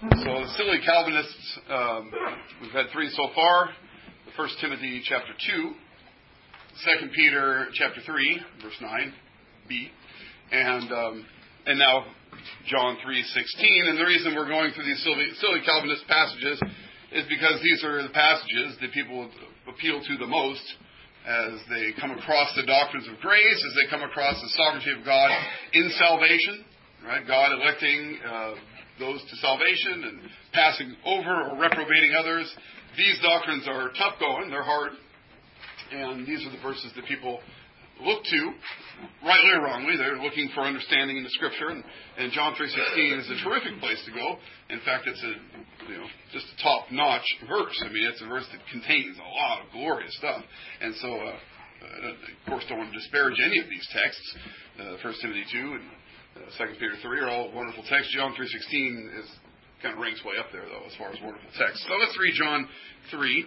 So, silly Calvinists, we've had three so far. 1 Timothy chapter 2, 2 Peter chapter 3, verse 9b, and now John 3:16. And the reason we're going through these silly Calvinist passages is because these are the passages that people appeal to the most as they come across the doctrines of grace, as they come across the sovereignty of God in salvation, right? God electing those to salvation and passing over or reprobating others. These doctrines are tough going, they're hard, and these are the verses that people look to, rightly or wrongly. They're looking for understanding in the Scripture, and John 3:16 is a terrific place to go. In fact, it's just a top-notch verse. I mean, it's a verse that contains a lot of glorious stuff. And so, of course, don't want to disparage any of these texts. 1 Timothy 2 and 2 Peter 3 are all wonderful texts. John 3:16 kind of ranks way up there, though, as far as wonderful texts. So let's read John 3.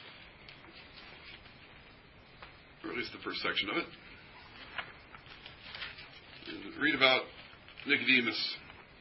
Or at least the first section of it. Read about Nicodemus.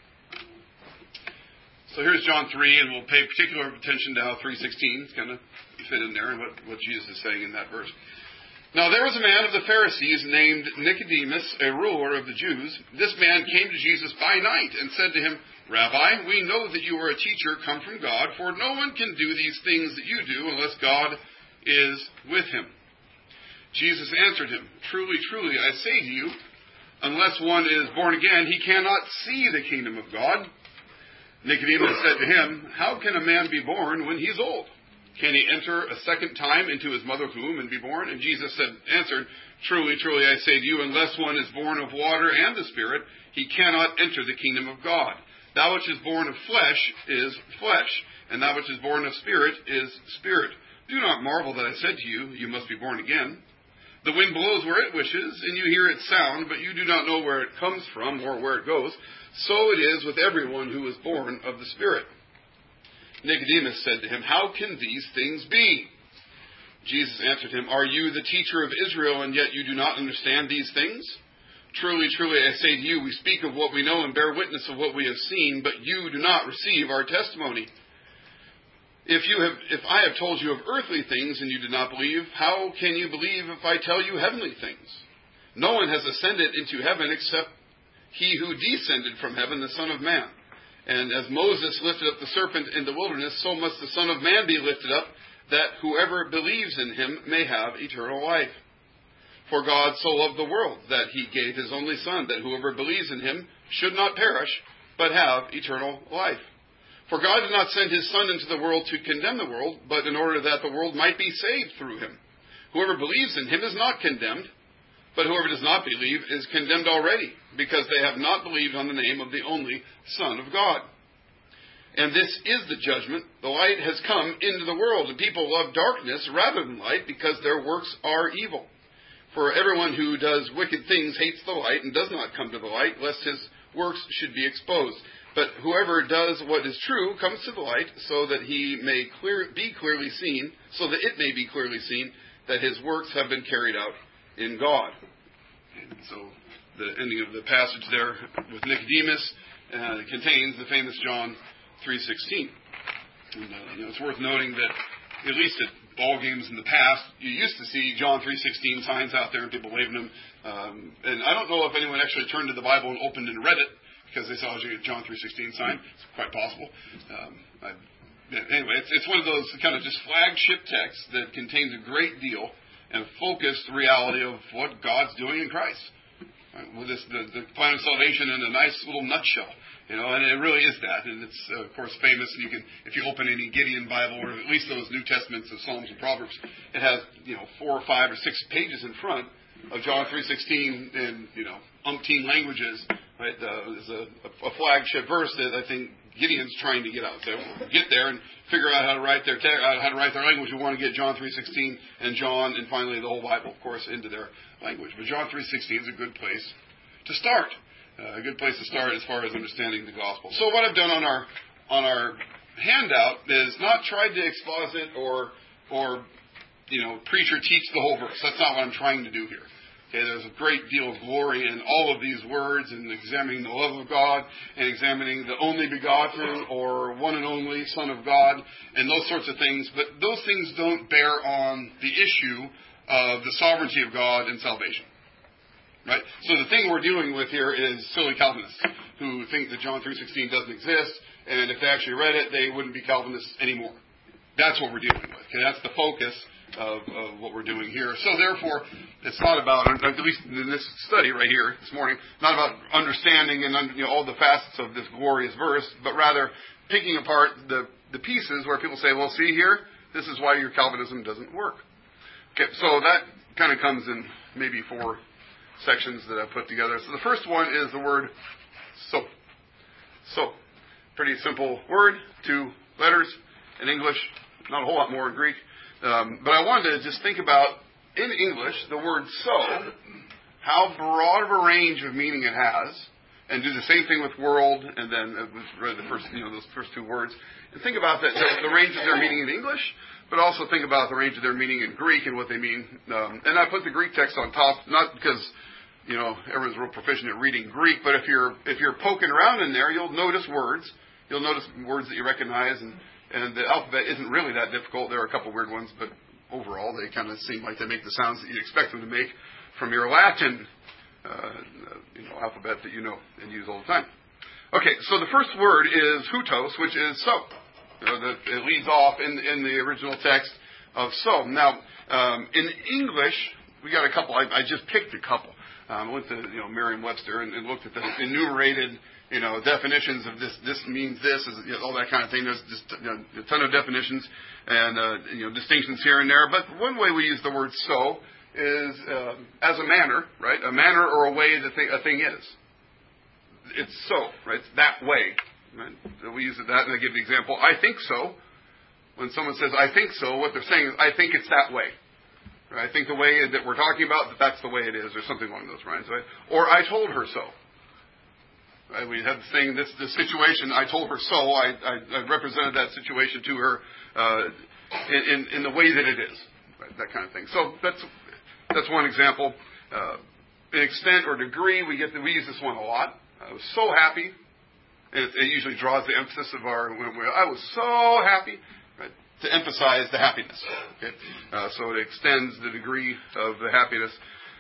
So here's John 3, and we'll pay particular attention to how 3:16 is going to fit in there and what Jesus is saying in that verse. Now there was a man of the Pharisees named Nicodemus, a ruler of the Jews. This man came to Jesus by night and said to him, "Rabbi, we know that you are a teacher come from God, for no one can do these things that you do unless God is with him." Jesus answered him, "Truly, truly, I say to you, unless one is born again, he cannot see the kingdom of God." Nicodemus said to him, "How can a man be born when he is old? Can he enter a second time into his mother's womb and be born?" And Jesus answered, "Truly, truly, I say to you, unless one is born of water and the Spirit, he cannot enter the kingdom of God. That which is born of flesh is flesh, and that which is born of Spirit is spirit. Do not marvel that I said to you, you must be born again. The wind blows where it wishes, and you hear its sound, but you do not know where it comes from or where it goes. So it is with everyone who is born of the Spirit." Nicodemus said to him, "How can these things be?" Jesus answered him, "Are you the teacher of Israel, and yet you do not understand these things? Truly, truly, I say to you, we speak of what we know and bear witness of what we have seen, but you do not receive our testimony. If I have told you of earthly things and you do not believe, how can you believe if I tell you heavenly things? No one has ascended into heaven except he who descended from heaven, the Son of Man. And as Moses lifted up the serpent in the wilderness, so must the Son of Man be lifted up, that whoever believes in him may have eternal life. For God so loved the world that he gave his only Son, that whoever believes in him should not perish, but have eternal life. For God did not send his Son into the world to condemn the world, but in order that the world might be saved through him. Whoever believes in him is not condemned, but whoever does not believe is condemned already, because they have not believed on the name of the only Son of God. And this is the judgment. The light has come into the world, and people love darkness rather than light, because their works are evil. For everyone who does wicked things hates the light and does not come to the light, lest his works should be exposed. But whoever does what is true comes to the light, so that it may be clearly seen that his works have been carried out in God. And so the ending of the passage there with Nicodemus contains the famous John 3:16. And it's worth noting that at least at ball games in the past, you used to see John 3:16 signs out there and people waving them. And I don't know if anyone actually turned to the Bible and opened and read it because they saw a John 3:16 sign. It's quite possible. Anyway, it's one of those kind of just flagship texts that contains a great deal and focused reality of what God's doing in Christ. With the plan of salvation in a nice little nutshell. And it really is that. And it's, of course, famous. And if you open any Gideon Bible, or at least those New Testaments of Psalms and Proverbs, it has, 4 or 5 or 6 pages in front of John 3:16 in, umpteen languages. Right? There's a flagship verse that I think Gideon's trying to get out. So we'll get there and figure out how to write their language. We want to get John 3:16 and John, and finally the whole Bible, of course, into their language. But John 3:16 is a good place to start. A good place to start as far as understanding the gospel. So what I've done on our handout is not tried to exposit or preach or teach the whole verse. That's not what I'm trying to do here. Okay, there's a great deal of glory in all of these words, and examining the love of God, and examining the only begotten or one and only Son of God, and those sorts of things. But those things don't bear on the issue of the sovereignty of God and salvation. Right? So the thing we're dealing with here is silly Calvinists who think that John 3:16 doesn't exist, and if they actually read it, they wouldn't be Calvinists anymore. That's what we're dealing with. Okay, that's the focus of what we're doing here. So therefore, it's not about, at least in this study right here this morning, not about understanding and all the facets of this glorious verse, but rather picking apart the pieces where people say, well, see here, this is why your Calvinism doesn't work. Okay, so that kind of comes in maybe 4 sections that I've put together. So the first one is the word so. So, pretty simple word, 2 letters in English, not a whole lot more in Greek. But I wanted to just think about, in English, the word so, how broad of a range of meaning it has, and do the same thing with world, and then the first, those first 2 words, and think about the range of their meaning in English, but also think about the range of their meaning in Greek and what they mean. And I put the Greek text on top, not because everyone's real proficient at reading Greek, but if you're poking around in there, you'll notice words. You'll notice words that you recognize, and the alphabet isn't really that difficult. There are a couple weird ones, but overall they kind of seem like they make the sounds that you'd expect them to make from your Latin alphabet that you know and use all the time. Okay, so the first word is hutos, which is so. It leads off in the original text of so. Now, in English, we got a couple. I just picked a couple. I went to Merriam-Webster and looked at the enumerated definitions of this. This means this, all that kind of thing. There's just a ton of definitions and distinctions here and there. But one way we use the word so is as a manner, right? A manner or a way that a thing is. It's so, right? It's that way. Right? So we use that, and I give the example. I think so. When someone says I think so, what they're saying is I think it's that way. Right? I think the way that we're talking about, that's the way it is, or something along those lines. Right? Or I told her so. Right? We had the saying, this situation, I told her so. I represented that situation to her in the way that it is. Right? That kind of thing. So that's one example. In extent or degree, we use this one a lot. I was so happy. It usually draws the emphasis of I was so happy, right, to emphasize the happiness. Okay? So it extends the degree of the happiness.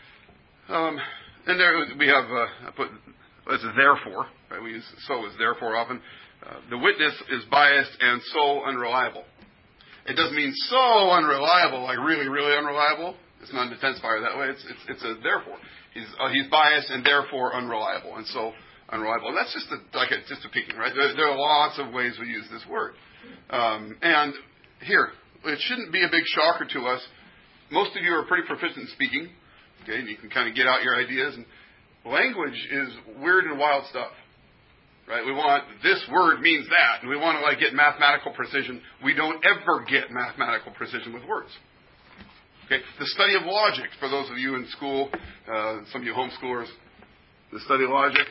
And there we have, I put, as a therefore, right, we use so as therefore often. The witness is biased and so unreliable. It doesn't mean so unreliable, like really, really unreliable. It's not an intensifier that way. It's a therefore. He's biased and therefore unreliable, and so unreliable. And that's just a picking, right? There are lots of ways we use this word. And here, it shouldn't be a big shocker to us. Most of you are pretty proficient in speaking. Okay, and you can kind of get out your ideas. And language is weird and wild stuff. Right? We want, this word means that. And we want to get mathematical precision. We don't ever get mathematical precision with words. Okay? The study of logic, for those of you in school, some of you homeschoolers, the study of logic,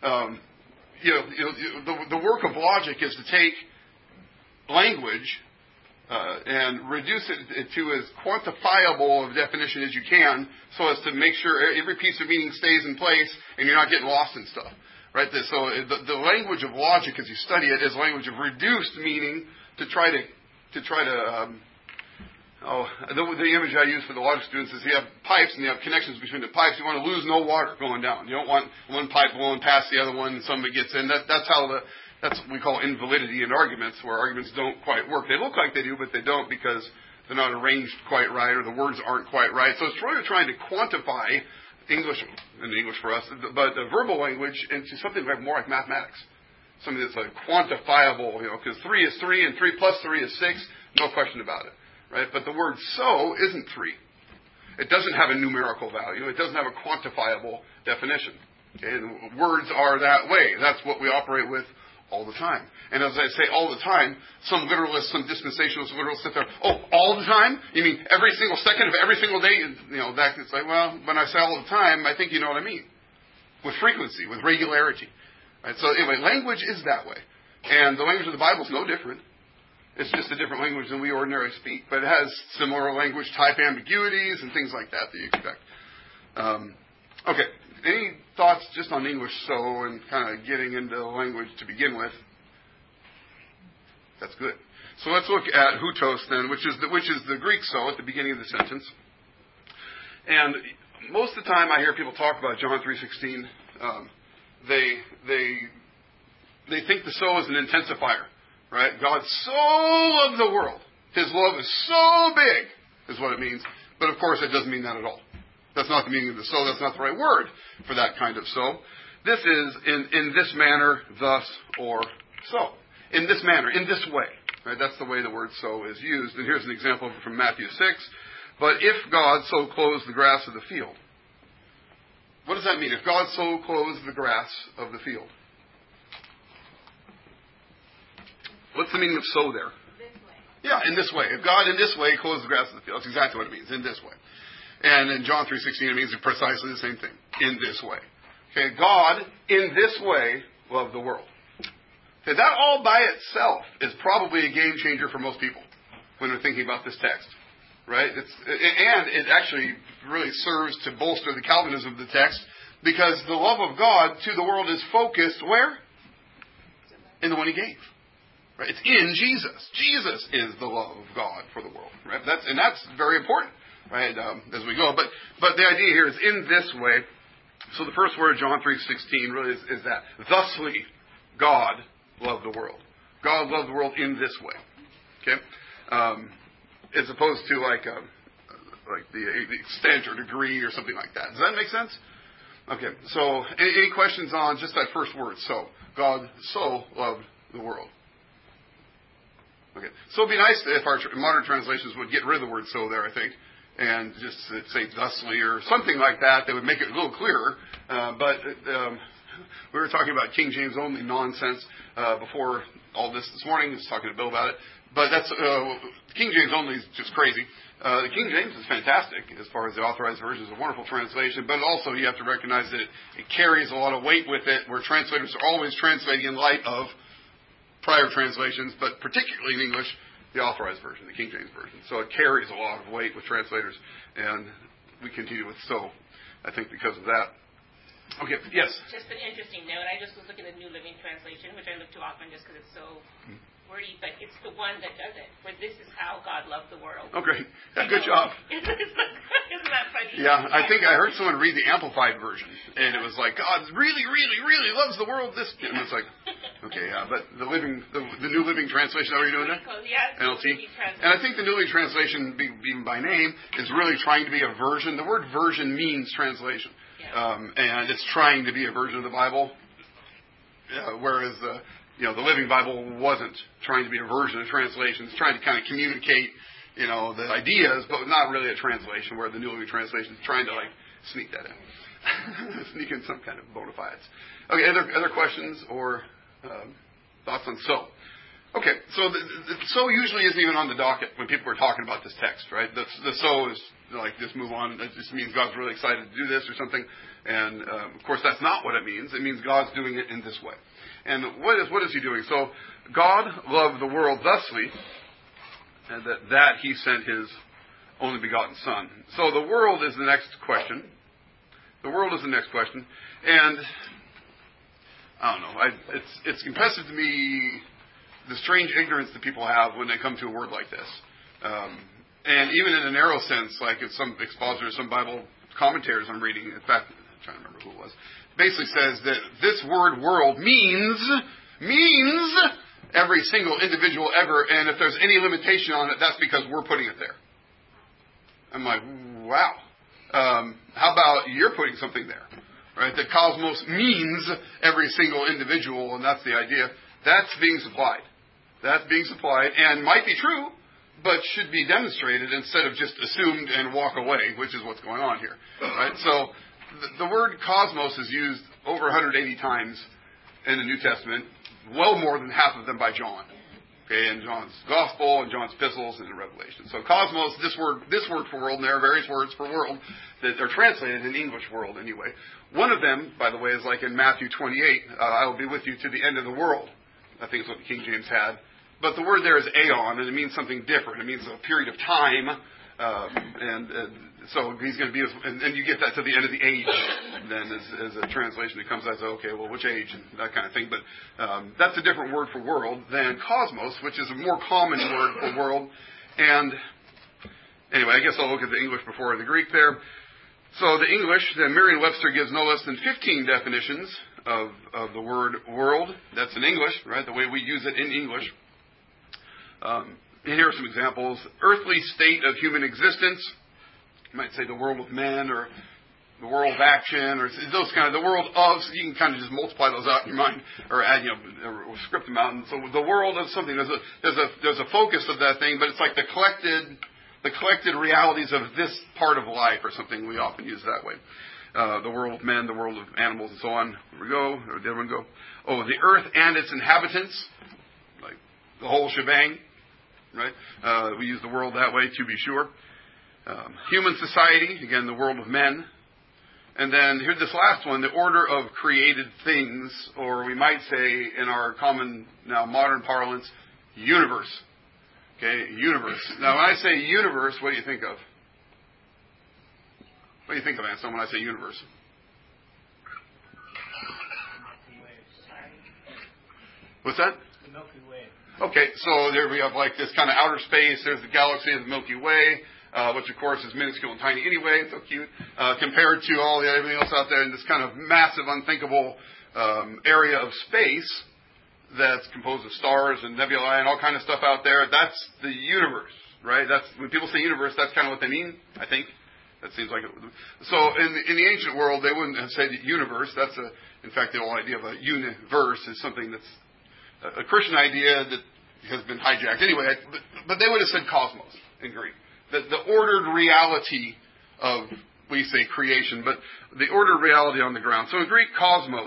the work of logic is to take language and reduce it to as quantifiable of definition as you can, so as to make sure every piece of meaning stays in place and you're not getting lost in stuff. Right? So the language of logic, as you study it, is language of reduced meaning to try to the image I use for the logic students is you have pipes and you have connections between the pipes. You want to lose no water going down. You don't want one pipe blowing past the other one and somebody gets in. That's what we call invalidity in arguments, where arguments don't quite work. They look like they do, but they don't because they're not arranged quite right or the words aren't quite right. So it's really trying to quantify English for us, but the verbal language into something more like mathematics. Something that's quantifiable, because 3 is 3 and 3 plus 3 is 6, no question about it. Right? But the word so isn't 3. It doesn't have a numerical value. It doesn't have a quantifiable definition. Okay? And words are that way. That's what we operate with all the time. And as I say all the time, some literalists, some dispensationalist literalists sit there, all the time? You mean every single second of every single day? It's like, well, when I say all the time, I think you know what I mean. With frequency, with regularity. Right? So anyway, language is that way. And the language of the Bible is no different. It's just a different language than we ordinarily speak. But it has similar language type ambiguities and things like that you expect. Okay. Any thoughts just on English so and kind of getting into the language to begin with? That's good. So let's look at hutos then, which is the Greek so at the beginning of the sentence. And most of the time I hear people talk about John 3:16. They think the so is an intensifier, right? God so loved the world. His love is so big, is what it means. But of course, it doesn't mean that at all. That's not the meaning of the so. That's not the right word for that kind of so. This is in this manner, thus, or so. In this manner, in this way. Right? That's the way the word so is used. And here's an example from Matthew 6. But if God so clothes the grass of the field. What does that mean? If God so clothes the grass of the field. What's the meaning of so there? This way. Yeah, in this way. If God in this way clothes the grass of the field. That's exactly what it means, in this way. And in John 3:16 it means precisely the same thing. In this way. Okay, God in this way loved the world. Okay, that all by itself is probably a game changer for most people when they're thinking about this text. Right? And it actually really serves to bolster the Calvinism of the text because the love of God to the world is focused where? In the one He gave. Right? It's in Jesus. Jesus is the love of God for the world. Right? That's very important. Right? As we go. But the idea here is in this way. So the first word, John 3:16, really is that. Thusly, God loved the world. God loved the world in this way. Okay? As opposed to like the extent or degree or something like that. Does that make sense? Okay. So any questions on just that first word, so? God so loved the world. Okay. So it'd be nice if our modern translations would get rid of the word so there, I think, and just say thusly or something like that. That would make it a little clearer. But we were talking about King James only nonsense before all this morning. I was talking to Bill about it. But that's King James only is just crazy. The King James is fantastic as far as the Authorized Version. It's a wonderful translation. But also you have to recognize that it carries a lot of weight with it, where translators are always translating in light of prior translations, but particularly in English, the Authorized Version, the King James Version. So it carries a lot of weight with translators, and we continue with so, I think, because of that. Okay, yes? Just an interesting note. I just was looking at the New Living Translation, which I look to often just because it's so wordy, but it's the one that does it, where this is how God loved the world. Oh, great. Yeah, good job. Isn't that funny? Yeah, I think I heard someone read the Amplified Version, and it was like, God really, really, really loves the world. This, and it's like, okay, yeah, but the New Living Translation, how are you doing that? Yeah, NLT. And I think the New Living Translation, even by name, is really trying to be a version. The word version means translation. And it's trying to be a version of the Bible, whereas the Living Bible wasn't trying to be a version of translation. It's trying to kind of communicate, the ideas, but not really a translation, where the New Living Translation is trying to sneak that in. Sneak in some kind of bona fides. Okay, other questions or thoughts on so? Okay, so the so usually isn't even on the docket when people are talking about this text, right? The so is just move on. It just means God's really excited to do this or something. And of course, that's not what it means. It means God's doing it in this way. And what is He doing? So God loved the world thusly, and that He sent His only begotten Son. So the world is the next question. The world is the next question, and I don't know. It's impressive to me the strange ignorance that people have when they come to a word like this. And even in a narrow sense, like if some expositors, some Bible commentators I'm reading, in fact, I'm trying to remember who it was, basically says that this word world means every single individual ever, and if there's any limitation on it, that's because we're putting it there. I'm like, wow. How about you're putting something there? Right? The cosmos means every single individual, and that's the idea. That's being supplied. That's being supplied, and might be true, but should be demonstrated instead of just assumed and walk away, which is what's going on here. Right? So the word cosmos is used over 180 times in the New Testament, well more than half of them by John. Okay, in John's Gospel and John's epistles and in Revelation. So cosmos, this word for world, and there are various words for world that are translated in English world anyway. One of them, by the way, is like in Matthew 28, I will be with you to the end of the world. I think it's what the King James had. But the word there is aeon, and it means something different. It means a period of time And so he's going to be, and you get that to the end of the age, then as a translation that comes out, so, okay, well, which age, and that kind of thing. But that's a different word for world than cosmos, which is a more common word for world. And anyway, I guess I'll look at the English before the Greek there. So the English, the Merriam-Webster gives no less than 15 definitions of the word world. That's in English, right? The way we use it in English. And here are some examples. Earthly state of human existence. You might say the world of men, or the world of action, or those kind of, the world of, so you can kind of just multiply those out in your mind, or add, or script them out. And so the world of something, there's a focus of that thing, but it's like the collected realities of this part of life, or something. We often use that way. The world of men, the world of animals, and so on. Here we go. Or the other one go. Oh, the earth and its inhabitants, like the whole shebang, right? We use the world that way, to be sure. Human society, again, the world of men. And then here's this last one, the order of created things, or we might say in our common, now modern parlance, universe. Okay, universe. Now, when I say universe, what do you think of? What do you think of, Anselm, when I say universe? What's that? The Milky Way. Okay, so there we have like this kind of outer space. There's the galaxy of the Milky Way, which of course is minuscule and tiny anyway, so cute, compared to all the everything else out there in this kind of massive, unthinkable area of space that's composed of stars and nebulae and all kind of stuff out there. That's the universe, right? That's when people say universe, that's kind of what they mean, I think. That seems like it. So in the ancient world, they wouldn't have said universe. That's in fact, the whole idea of a universe is something that's a Christian idea that has been hijacked. Anyway, but they would have said cosmos in Greek. The ordered reality of, we say creation, but the ordered reality on the ground. So in Greek, cosmos,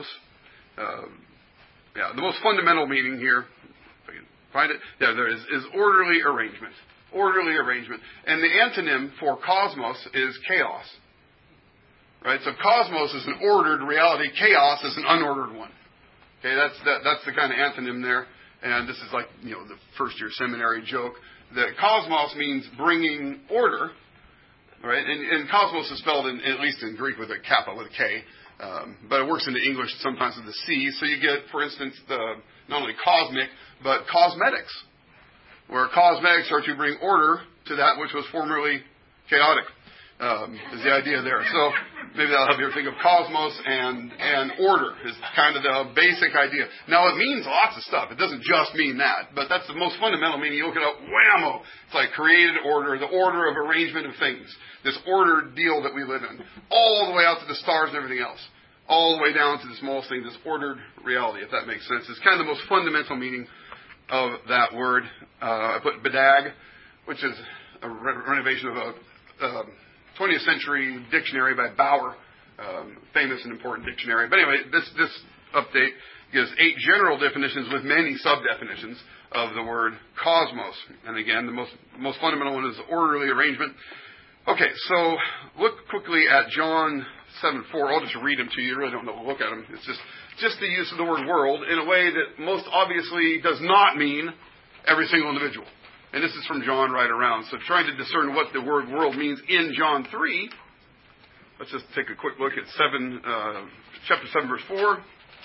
the most fundamental meaning here, if I can find it, there is orderly arrangement. Orderly arrangement. And the antonym for cosmos is chaos. Right? So cosmos is an ordered reality. Chaos is an unordered one. Okay, that's the kind of antonym there. And this is like, the first year seminary joke. That cosmos means bringing order. Right? And cosmos is spelled, at least in Greek, with a kappa, with a K. But it works into English sometimes with a C. So you get, for instance, not only cosmic, but cosmetics. Where cosmetics are to bring order to that which was formerly chaotic, is the idea there. So maybe that'll help you think of cosmos and order is kind of the basic idea. Now it means lots of stuff. It doesn't just mean that, but that's the most fundamental meaning. You look it up, whammo! It's like created order, the order of arrangement of things. This ordered deal that we live in. All the way out to the stars and everything else. All the way down to the smallest thing, this ordered reality, if that makes sense. It's kind of the most fundamental meaning of that word. I put bedag, which is a renovation of a 20th century dictionary by Bauer, famous and important dictionary. But anyway, this update gives 8 general definitions with many sub-definitions of the word cosmos. And again, the most fundamental one is orderly arrangement. Okay, so look quickly at John 7:4. I'll just read them to you. You really don't know to look at them. It's just the use of the word world in a way that most obviously does not mean every single individual. And this is from John right around. So trying to discern what the word world means in John 3, let's just take a quick look at chapter 7, verse 4.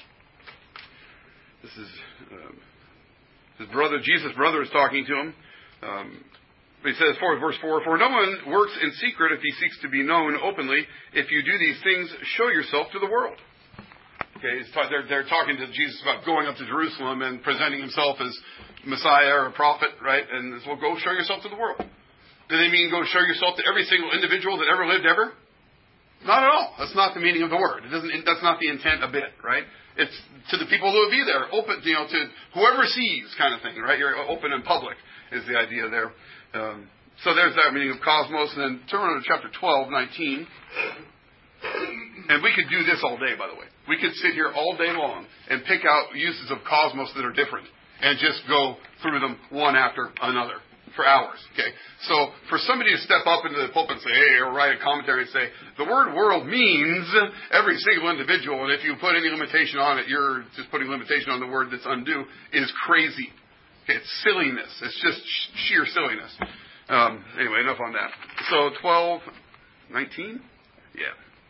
This is his brother, Jesus' brother is talking to him. He says, verse 4, "For no one works in secret if he seeks to be known openly. If you do these things, show yourself to the world." Okay, they're talking to Jesus about going up to Jerusalem and presenting himself as Messiah or a prophet, right? And well, go show yourself to the world. Do they mean go show yourself to every single individual that ever lived ever? Not at all. That's not the meaning of the word. That's not the intent a bit, right? It's to the people who will be there, open, to whoever sees, kind of thing, right? You're open and public is the idea there. So there's that meaning of cosmos. And then turn on to chapter 12:19. And we could do this all day, by the way. We could sit here all day long and pick out uses of cosmos that are different and just go through them one after another for hours. Okay, so for somebody to step up into the pulpit and say, hey, or write a commentary and say, the word world means every single individual, and if you put any limitation on it, you're just putting limitation on the word that's undue, is crazy. Okay, it's silliness. It's just sheer silliness. Anyway, enough on that. so 12:19? Yeah.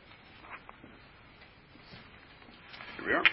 Here we are.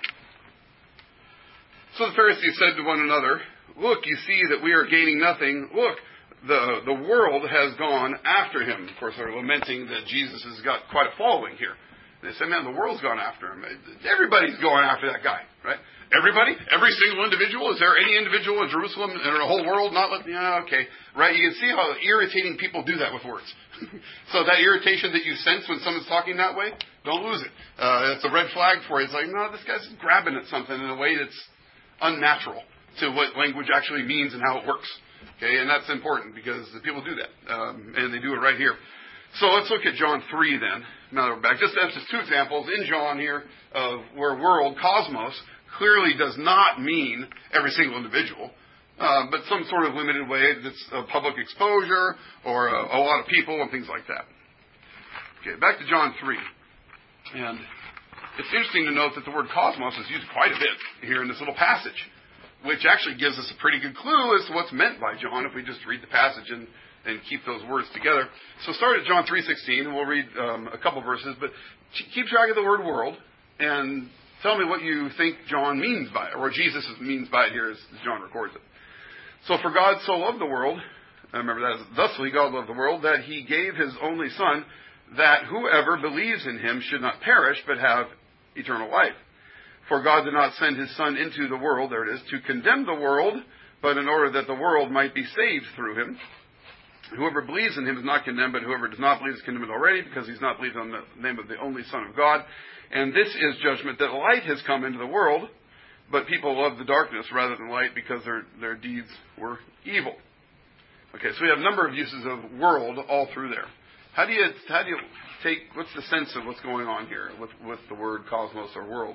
So the Pharisees said to one another, "Look, you see that we are gaining nothing. Look, the world has gone after him." Of course, they're lamenting that Jesus has got quite a following here. They say, man, the world's gone after him. Everybody's going after that guy, right? Everybody? Every single individual? Is there any individual in Jerusalem or the whole world not letting... Yeah, okay. Right? You can see how irritating people do that with words. So that irritation that you sense when someone's talking that way, don't lose it. It's a red flag for you. It's like, no, this guy's grabbing at something in a way that's unnatural to what language actually means and how it works. Okay, and that's important because the people do that, and they do it right here. So let's look at John 3 then. Now that we're back. Just as two examples in John here of where world, cosmos, clearly does not mean every single individual, but some sort of limited way that's a public exposure or a lot of people and things like that. Okay, back to John 3. And it's interesting to note that the word cosmos is used quite a bit here in this little passage, which actually gives us a pretty good clue as to what's meant by John if we just read the passage and keep those words together. So start at John 3:16, and we'll read a couple verses, but keep track of the word world, and tell me what you think John means by it, or Jesus means by it here as John records it. So for God so loved the world, remember that, thusly God loved the world, that he gave his only Son, that whoever believes in him should not perish, but have eternal life. For God did not send his Son into the world, there it is, to condemn the world, but in order that the world might be saved through him. Whoever believes in him is not condemned, but whoever does not believe is condemned already, because he's not believed on the name of the only Son of God. And this is judgment, that light has come into the world, but people love the darkness rather than light because their deeds were evil. Okay, so we have a number of uses of world all through there. How do you take, what's the sense of what's going on here with the word cosmos or world?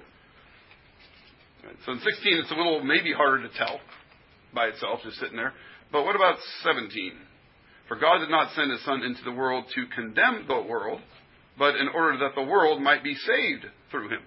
Right, so in 16, it's a little maybe harder to tell by itself, just sitting there. But what about 17? For God did not send his Son into the world to condemn the world, but in order that the world might be saved through him.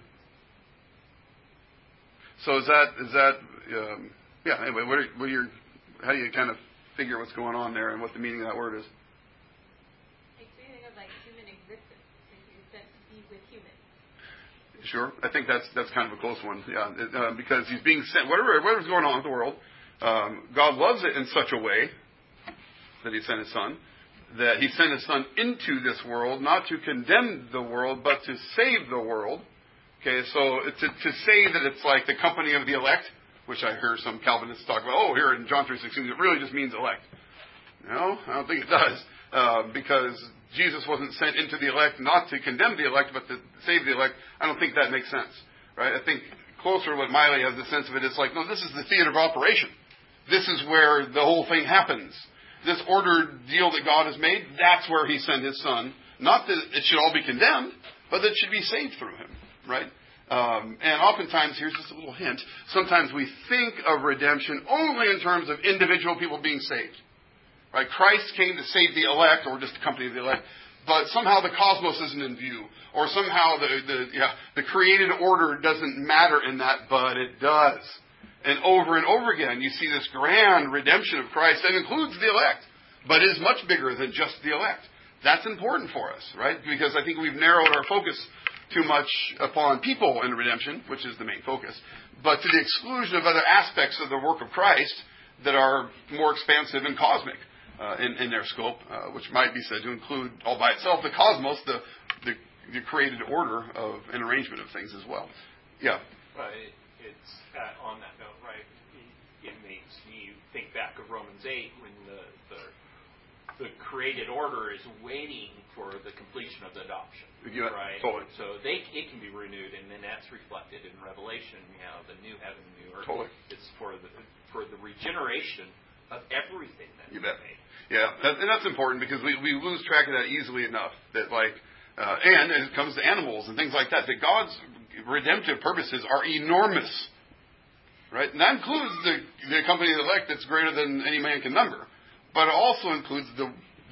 So is that anyway, how do you kind of figure what's going on there and what the meaning of that word is? Makes me think of like human existence. It's meant to be with humans. Sure. I think that's kind of a close one. Yeah, because he's being sent, whatever's going on with the world, God loves it in such a way that he sent his Son, that he sent his Son into this world, not to condemn the world, but to save the world. Okay, so to say that it's like the company of the elect, which I hear some Calvinists talk about, here in John 3:16, it really just means elect. No, I don't think it does, because Jesus wasn't sent into the elect not to condemn the elect, but to save the elect. I don't think that makes sense, right? I think closer to what Miley has the sense of it is like, no, this is the theater of operation. This is where the whole thing happens. This ordered deal that God has made, that's where he sent his Son. Not that it should all be condemned, but that it should be saved through him, right? And oftentimes, here's just a little hint, sometimes we think of redemption only in terms of individual people being saved. Right? Christ came to save the elect, or just the company of the elect, but somehow the cosmos isn't in view, or somehow the created order doesn't matter in that, but it does. And over again, you see this grand redemption of Christ that includes the elect, but is much bigger than just the elect. That's important for us, right? Because I think we've narrowed our focus too much upon people in redemption, which is the main focus, but to the exclusion of other aspects of the work of Christ that are more expansive and cosmic in their scope, which might be said to include all by itself the cosmos, the created order of an arrangement of things as well. Yeah. It's on that note, right? It makes me think back of Romans 8 when the created order is waiting for the completion of the adoption, right? Totally. So it can be renewed, and then that's reflected in Revelation. The new heaven, the new earth. Totally. It's for the regeneration of everything that you made. Yeah, and that's important because we lose track of that easily enough. That and it comes to animals and things like that. That God's redemptive purposes are enormous, right? And that includes the company of the elect that's greater than any man can number, but it also includes the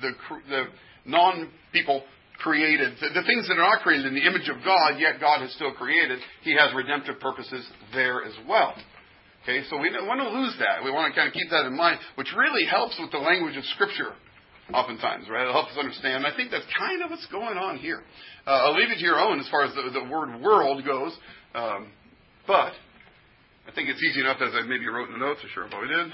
non-people created, the things that are not created in the image of God, yet God has still created. He has redemptive purposes there as well. Okay, so we don't want to lose that. We want to kind of keep that in mind, which really helps with the language of Scripture oftentimes, right? It'll help us understand. And I think that's kind of what's going on here. I'll leave it to your own as far as the word world goes. But I think it's easy enough, as I maybe wrote in the notes. I'm sure I probably did.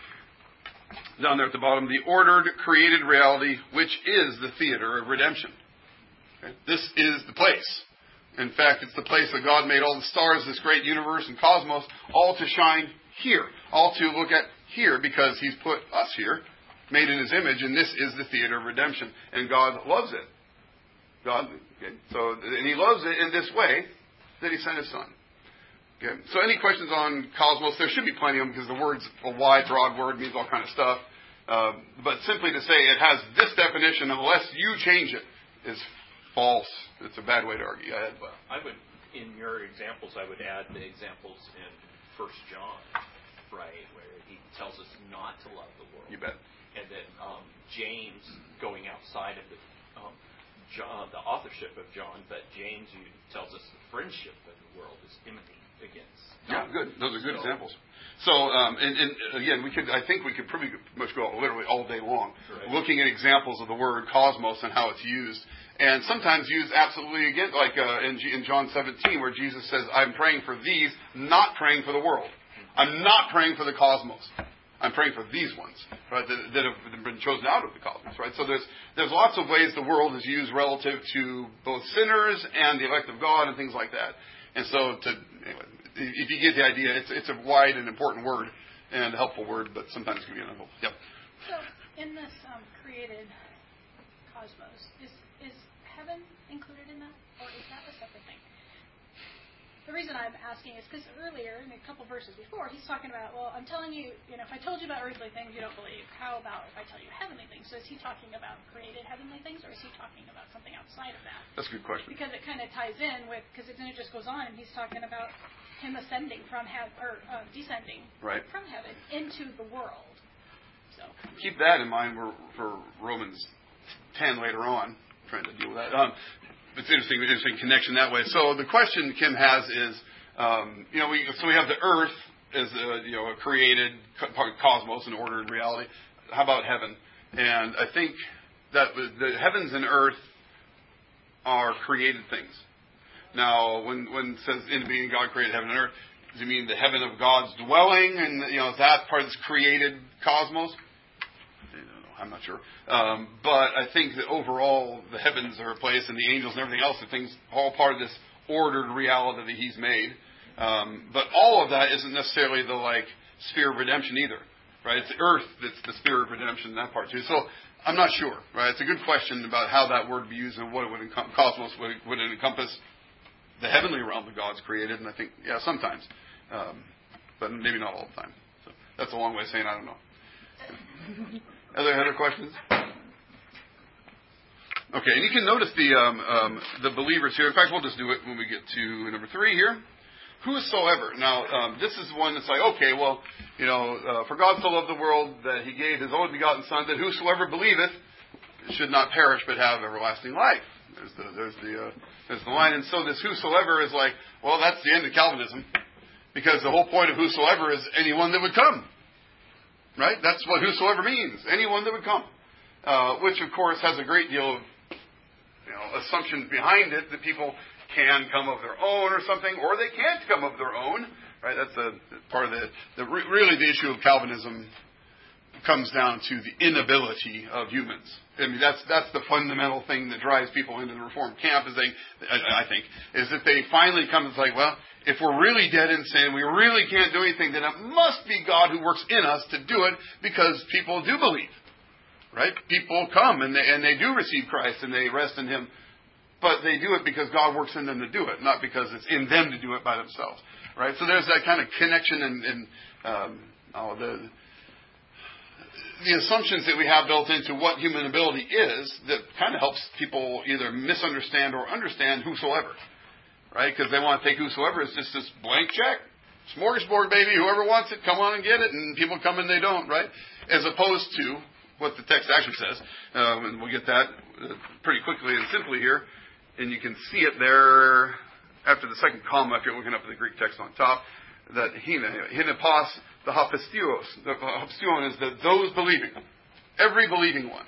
Down there at the bottom, the ordered, created reality, which is the theater of redemption. Okay? This is the place. In fact, it's the place that God made all the stars, this great universe and cosmos, all to shine here, all to look at here, because He's put us here, made in His image, and this is the theater of redemption. And God loves it. And He loves it in this way that He sent His Son. Okay. So any questions on cosmos? There should be plenty of them, because the word's a wide, broad word, means all kind of stuff. But simply to say it has this definition, unless you change it, is false. It's a bad way to argue. Well, I would, in your examples, I would add the examples in 1 John, right, where he tells us not to love the world. You bet. And then James, going outside of John, the authorship of John, but James tells us the friendship of the world is enmity against. Yeah, good. Those are good examples. So, and again, I think we could pretty much go literally all day long looking at examples of the word cosmos and how it's used. And sometimes used absolutely again, like in John 17, where Jesus says, I'm praying for these, not praying for the world. I'm not praying for the cosmos. I'm praying for these ones, right, that have been chosen out of the cosmos, right? So there's lots of ways the world is used relative to both sinners and the elect of God and things like that. And so, anyway, if you get the idea, it's a wide and important word and a helpful word, but sometimes it can be unhelpful. Yep. So, in this created cosmos, is heaven included in that, or is that a separate thing? The reason I'm asking is because earlier, in a couple verses before, he's talking about, well, I'm telling you, if I told you about earthly things, you don't believe. How about if I tell you heavenly things? So is he talking about created heavenly things, or is he talking about something outside of that? That's a good question. Because it kind of ties in with, because then it just goes on, and he's talking about him ascending from heaven, or descending from heaven into the world. So keep that in mind for Romans 10 later on, trying to deal with that. It's interesting connection that way. So the question Kim has is, we have the earth as a created cosmos, an ordered reality. How about heaven? And I think that the heavens and earth are created things. Now, when it says in the beginning God created heaven and earth, does it mean the heaven of God's dwelling, and is that part of this created cosmos? I'm not sure. But I think that overall the heavens are a place, and the angels and everything else are things, all part of this ordered reality that He's made. But all of that isn't necessarily the sphere of redemption either. Right? It's the earth that's the sphere of redemption, that part too. So I'm not sure. Right? It's a good question about how that word would be used and what it would encompass. Cosmos, would it encompass the heavenly realm that God's created? And I think, yeah, sometimes. But maybe not all the time. So that's a long way of saying I don't know. Other questions? Okay, and you can notice the believers here. In fact, we'll just do it when we get to number 3 here. Whosoever. Now, this is one that's like, okay, well, for God so loved the world that He gave His only begotten Son, that whosoever believeth should not perish but have everlasting life. There's the line. And so this whosoever is like, well, that's the end of Calvinism, because the whole point of whosoever is anyone that would come. Right? That's what whosoever means. Anyone that would come. Which, of course, has a great deal of assumptions behind it that people can come of their own or something, or they can't come of their own. Right? That's a part of really the issue of Calvinism comes down to the inability of humans. I mean, that's the fundamental thing that drives people into the Reformed camp, I think, is that they finally come and it's like, well, if we're really dead in sin, we really can't do anything, then it must be God who works in us to do it, because people do believe. Right? People come and they do receive Christ and they rest in Him. But they do it because God works in them to do it, not because it's in them to do it by themselves. Right? So there's that kind of connection and the assumptions that we have built into what human ability is that kind of helps people either misunderstand or understand whosoever. Right? Because they want to take whosoever as just this blank check. Smorgasbord, baby. Whoever wants it, come on and get it. And people come and they don't. Right? As opposed to what the text actually says. And we'll get that pretty quickly and simply here. And you can see it there after the second comma if you're looking up at the Greek text on top. That hinepos, the hapistios. The hapistion is those believing. Every believing one.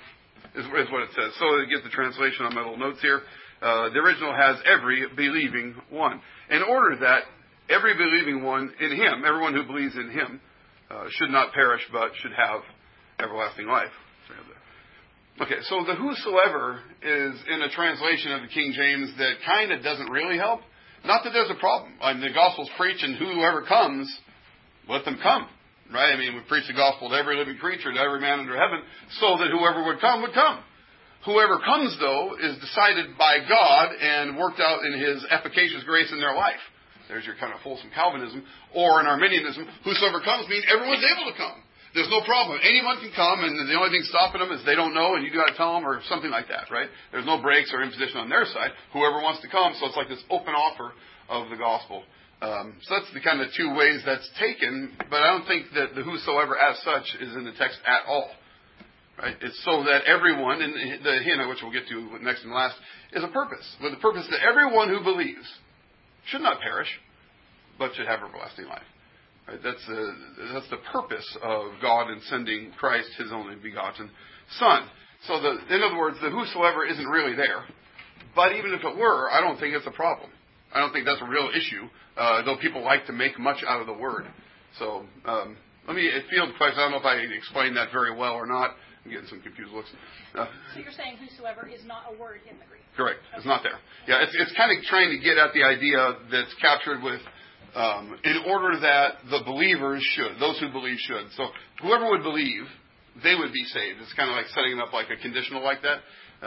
is what it says. So to get the translation on my little notes here, the original has every believing one. In order that every believing one in him, everyone who believes in him, should not perish but should have everlasting life. Okay, so the whosoever is in a translation of the King James that kind of doesn't really help. Not that there's a problem. I mean, the gospel's preached, and whoever comes, let them come. Right? I mean, we preach the gospel to every living creature, to every man under heaven, so that whoever would come would come. Whoever comes, though, is decided by God and worked out in his efficacious grace in their life. There's your kind of fulsome Calvinism. Or in Arminianism, whosoever comes means everyone's able to come. There's no problem. Anyone can come, and the only thing stopping them is they don't know, and you got to tell them, or something like that, right? There's no breaks or imposition on their side. Whoever wants to come, so it's like this open offer of the gospel. So that's the kind of two ways that's taken, but I don't think that the whosoever as such is in the text at all. Right? It's so that everyone, and the hint, which we'll get to next and last, is a purpose. With the purpose that everyone who believes should not perish, but should have everlasting life. Right? That's the purpose of God in sending Christ, his only begotten Son. So in other words, the whosoever isn't really there. But even if it were, I don't think it's a problem. I don't think that's a real issue, though people like to make much out of the word. So let me field the question. I don't know if I explained that very well or not. I'm getting some confused looks. So you're saying whosoever is not a word in the Greek? Correct. It's not there. Yeah, it's kind of trying to get at the idea that's captured with, in order that the believers should, those who believe should. So whoever would believe, they would be saved. It's kind of like setting it up like a conditional like that.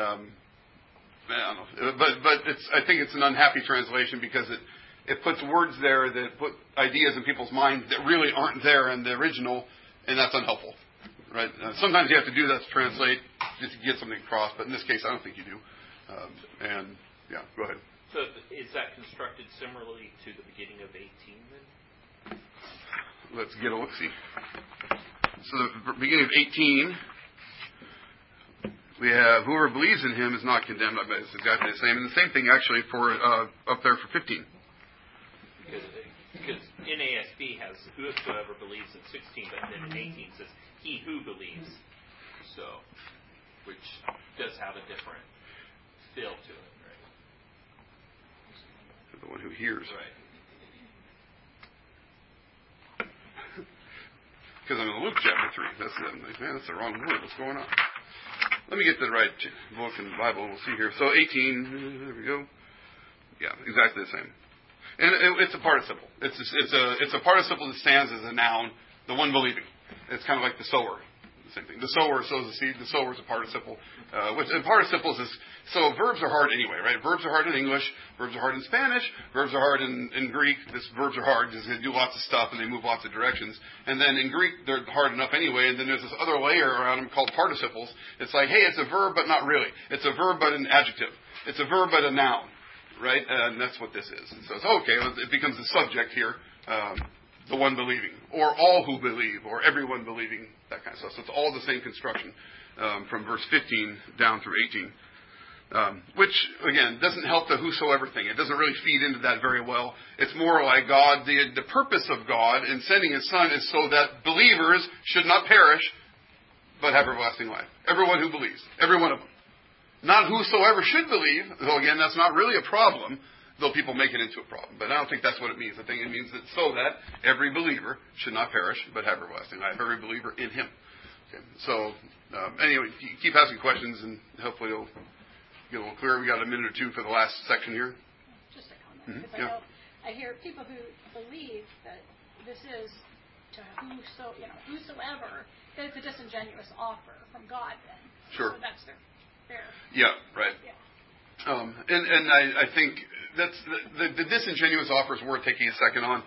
I don't know. But I think it's an unhappy translation because it puts words there that put ideas in people's minds that really aren't there in the original, and that's unhelpful. Right? Sometimes you have to do that to translate just to get something across, but in this case, I don't think you do. Go ahead. So is that constructed similarly to the beginning of 18 then? Let's get a look-see. So the beginning of 18, we have whoever believes in him is not condemned. I bet it's exactly the same. And the same thing actually for up there for 15. Because NASB has whosoever believes in 16, but then in 18 says he who believes. So, which does have a different feel to it, right? The one who hears. Right. Because I'm in Luke chapter 3. That's the wrong word. What's going on? Let me get the right book in the Bible. We'll see here. So 18. There we go. Yeah, exactly the same. And it's a participle. It's a participle that stands as a noun. The one believing. It's kind of like the sower. The same thing. The sower sows the seed. The sower is a participle. And participles is so verbs are hard anyway, right? Verbs are hard in English. Verbs are hard in Spanish. Verbs are hard in Greek. Verbs are hard because they do lots of stuff and they move lots of directions. And then in Greek they're hard enough anyway. And then there's this other layer around them called participles. It's like, hey, it's a verb but not really. It's a verb but an adjective. It's a verb but a noun. Right? And that's what this is. And so it's okay. It becomes the subject here. The one believing. Or all who believe. Or everyone believing. That kind of stuff. So it's all the same construction. From verse 15 down through 18. Which, again, doesn't help the whosoever thing. It doesn't really feed into that very well. It's more like God, the purpose of God in sending His Son is so that believers should not perish, but have everlasting life. Everyone who believes. Every one of them. Not whosoever should believe, though again, that's not really a problem, though people make it into a problem. But I don't think that's what it means. I think it means that so that every believer should not perish, but have everlasting life. Every believer in Him. Okay. So, anyway, keep asking questions, and hopefully it'll get a little clearer. We got a minute or two for the last section here. Just a comment, because I know I hear people who believe that this is to whosoever, that it's a disingenuous offer from God then. Sure. So that's their yeah, right. Yeah. And I think that's the disingenuous offer is worth taking a second on.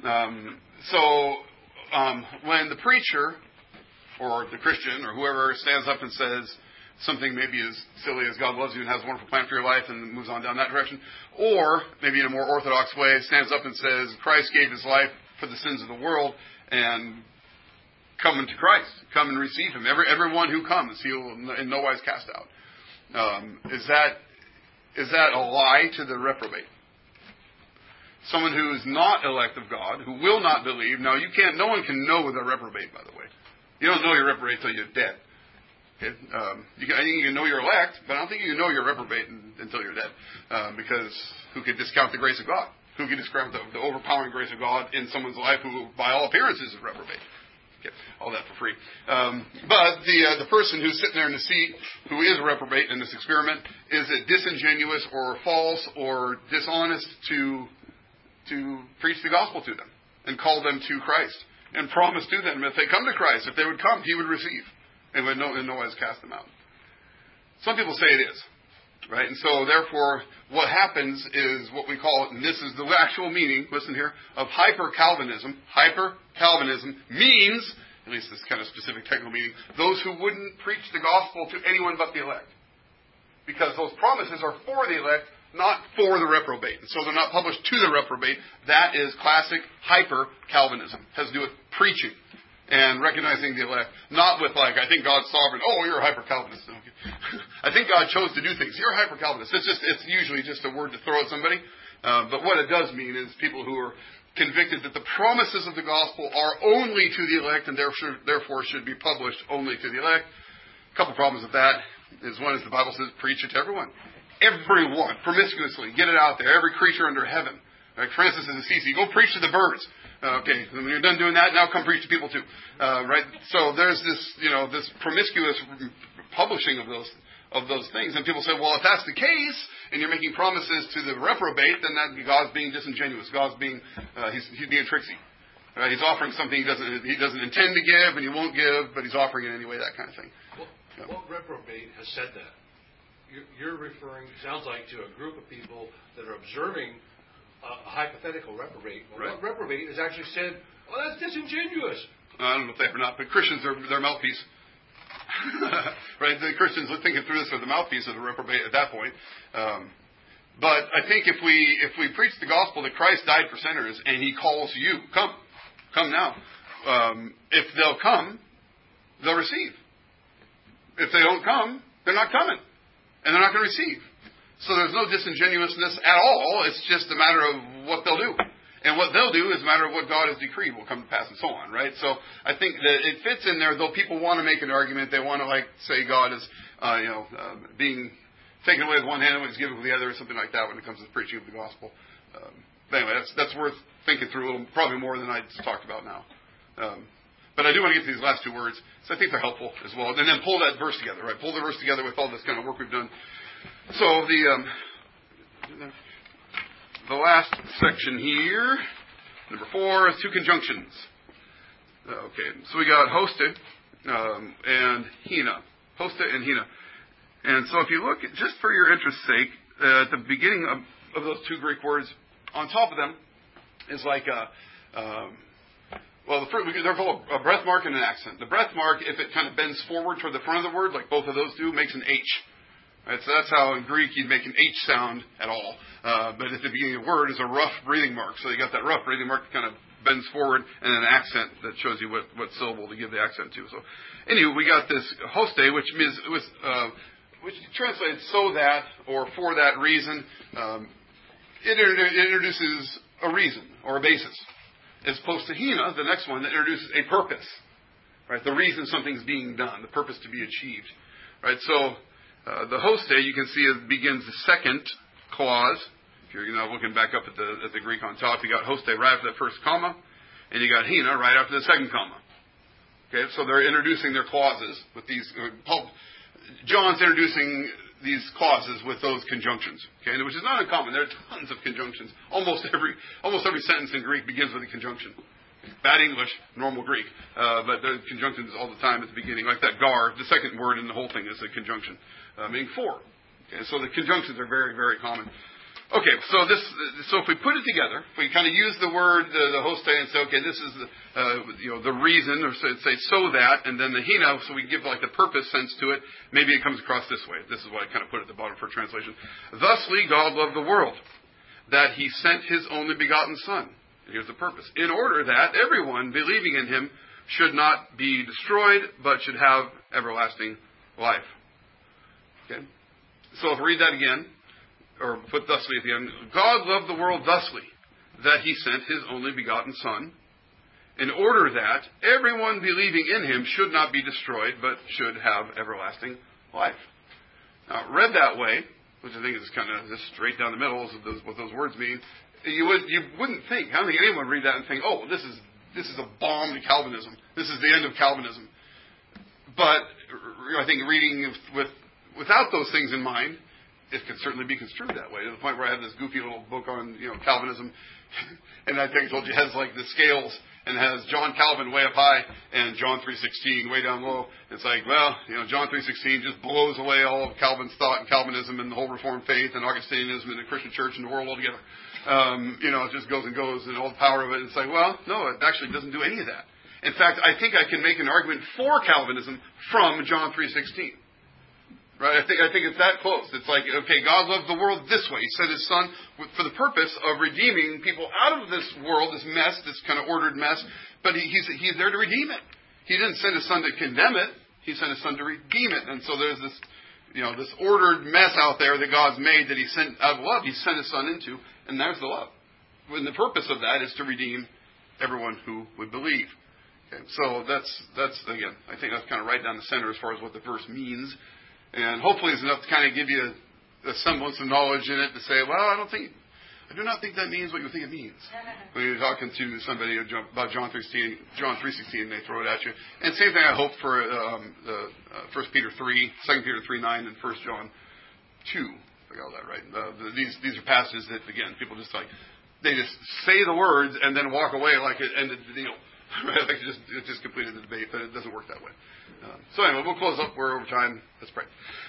When the preacher or the Christian or whoever stands up and says something maybe as silly as God loves you and has a wonderful plan for your life and moves on down that direction, or maybe in a more orthodox way stands up and says Christ gave His life for the sins of the world and come into Christ, come and receive Him. Everyone who comes, He will in no wise cast out. Is that a lie to the reprobate? Someone who is not elect of God, who will not believe. Now, no one can know the reprobate, by the way. You don't know you're reprobate till you're dead. Okay? I think you can know you're elect, but I don't think you can know you're reprobate until you're dead. Because who could discount the grace of God? Who can discount the overpowering grace of God in someone's life who, by all appearances, is reprobate? Okay, all that for free. But the person who's sitting there in the seat, who is a reprobate in this experiment, is it disingenuous or false or dishonest to preach the gospel to them and call them to Christ and promise to them if they come to Christ, if they would come, He would receive and would in no wise cast them out. Some people say it is. Right? And so, therefore, what happens is what we call, and this is the actual meaning, listen here, of hyper-Calvinism. Hyper-Calvinism means, at least this kind of specific technical meaning, those who wouldn't preach the gospel to anyone but the elect. Because those promises are for the elect, not for the reprobate. And so they're not published to the reprobate. That is classic hyper-Calvinism. It has to do with preaching and recognizing the elect, not with I think God's sovereign. Oh, you're a hyper-Calvinist. Okay. I think God chose to do things. You're a hyper-Calvinist. It's usually just a word to throw at somebody. But what it does mean is people who are convicted that the promises of the gospel are only to the elect and therefore should be published only to the elect. A couple problems with that is one is the Bible says preach it to everyone. Everyone, promiscuously, get it out there. Every creature under heaven. Like Francis of Assisi, go preach to the birds. Okay, when you're done doing that, now come preach to people too. Right? So there's this, this promiscuous publishing of those things. And people say, well, if that's the case, and you're making promises to the reprobate, then that God's being disingenuous. God's being, he's being tricksy. Right? He's offering something he doesn't intend to give, and he won't give, but he's offering it anyway, that kind of thing. What reprobate has said that? You're referring, sounds like, to a group of people that are observing a hypothetical reprobate. Well, right. What reprobate has actually said, oh, that's disingenuous. I don't know if they have or not, but Christians are their mouthpiece. Right? The Christians are thinking through this are the mouthpiece of the reprobate at that point. But I think if we preach the gospel that Christ died for sinners and He calls you, come now. If they'll come, they'll receive. If they don't come, they're not coming. And they're not going to receive. So there's no disingenuousness at all. It's just a matter of what they'll do. And what they'll do is a matter of what God has decreed will come to pass and so on, right? So I think that it fits in there, though people want to make an argument. They want to, say God is, being taken away with one hand and was given with the other or something like that when it comes to the preaching of the gospel. But anyway, that's worth thinking through a little, probably more than I just talked about now. But I do want to get to these last two words, so I think they're helpful as well. And then pull that verse together, right? Pull the verse together with all this kind of work we've done. So the last section here, number 4, is 2 conjunctions. Okay, so we got hosted and hina. Hosted and hina. And so if you look, just for your interest's sake, at the beginning of those 2 Greek words, on top of them is they're called a breath mark and an accent. The breath mark, if it kind of bends forward toward the front of the word, like both of those do, makes an H. Right, so that's how in Greek you'd make an H sound at all. But at the beginning of the word is a rough breathing mark. So you got that rough breathing mark that kind of bends forward, and then an accent that shows you what syllable to give the accent to. So anyway, we got this hoste, which translates so that or for that reason. It introduces a reason or a basis, as opposed to hina, the next one, that introduces a purpose. Right, the reason something's being done, the purpose to be achieved. Right, so. The hoste, you can see it begins the second clause. If you're looking back up at the Greek on top, you got hoste right after the first comma, and you got hina right after the second comma. Okay, so they're introducing their clauses with these. John's introducing these clauses with those conjunctions. Okay, which is not uncommon. There are tons of conjunctions. Almost every sentence in Greek begins with a conjunction. Bad English, normal Greek, but the conjunctions all the time at the beginning, like that gar. The second word in the whole thing is a conjunction, meaning for. Okay, so the conjunctions are very, very common. Okay, so if we put it together, if we kind of use the word the hoste and say, okay, this is the reason, or say so that, and then the hina, so we give like the purpose sense to it. Maybe it comes across this way. This is what I kind of put at the bottom for translation. Thusly, God loved the world, that He sent His only begotten Son. Here's the purpose. In order that everyone believing in Him should not be destroyed, but should have everlasting life. Okay? So if we read that again, or put thusly at the end. God loved the world thusly, that He sent His only begotten Son, in order that everyone believing in him should not be destroyed, but should have everlasting life. Now, read that way, which I think is kind of just straight down the middle of what those words mean, you wouldn't think. I don't think anyone would read that and think, oh, this is a bomb to Calvinism. This is the end of Calvinism. But I think reading without those things in mind, it can certainly be construed that way, to the point where I have this goofy little book on Calvinism, and I think I told you it has like the scales, and has John Calvin way up high and John 3:16 way down low. It's like, well, John 3:16 just blows away all of Calvin's thought and Calvinism and the whole Reformed faith and Augustinianism and the Christian church and the world altogether. It just goes and goes and all the power of it. It's like, well, no, it actually doesn't do any of that. In fact, I think I can make an argument for Calvinism from John 3:16. Right? I think it's that close. It's like, okay, God loved the world this way. He sent His Son for the purpose of redeeming people out of this world, this mess, this kind of ordered mess. But He's there to redeem it. He didn't send His Son to condemn it. He sent His Son to redeem it. And so there's this, this ordered mess out there that God's made that He sent out of love. He sent His Son into, and there's the love. And the purpose of that is to redeem everyone who would believe. Okay, so that's again, I think that's kind of right down the center as far as what the verse means. And hopefully it's enough to kind of give you a semblance of knowledge in it to say, well, I do not think that means what you think it means. When you're talking to somebody about John 3:16, they throw it at you. And same thing I hope for 1 Peter 3, 2 Peter 3:9, and 1 John 2. I got all that right. These are passages that, again, people just they just say the words and then walk away like it ended the deal. Right? Like it just completed the debate, but it doesn't work that way. So anyway, we'll close up. We're over time. Let's pray.